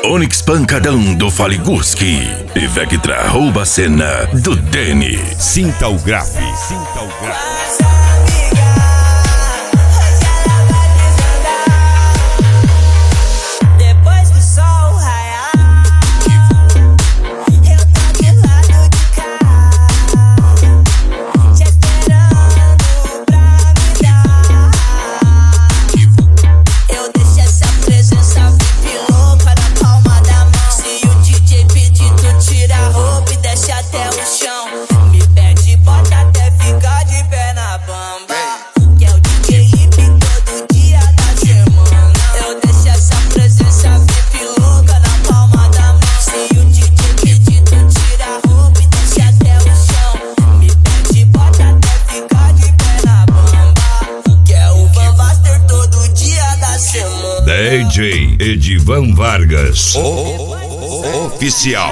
Onyx Pancadão do Faliguski e Vectra rouba a cena do Deni. Sinta o grave, sinta o grave. DJ Edivan Vargas, oficial.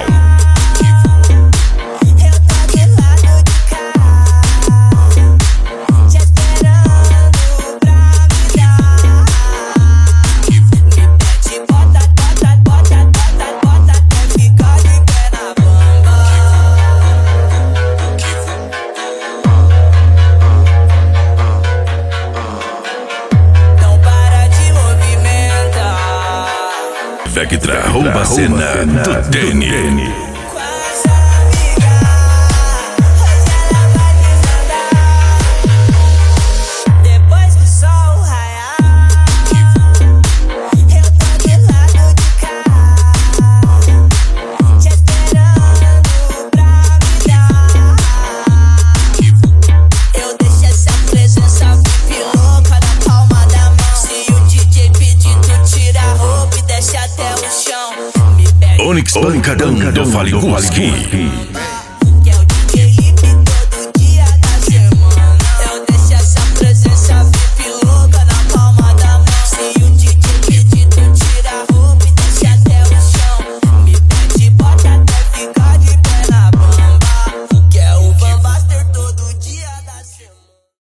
Vectra rouba a cena do Deni. Onyx Pancadão do Faliguski.